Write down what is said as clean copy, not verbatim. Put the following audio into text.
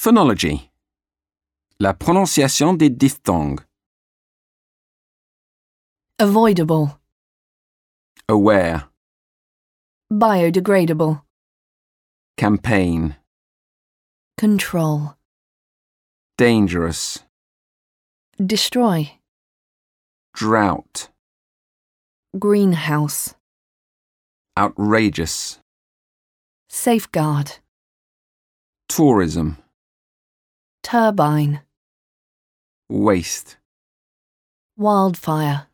Phonology. La prononciation des diphthongues. Avoidable. Aware. Biodegradable. Campaign. Control. Dangerous. Destroy. Drought. Greenhouse. Outrageous. Safeguard. Tourism. Turbine. Waste. Wildfire.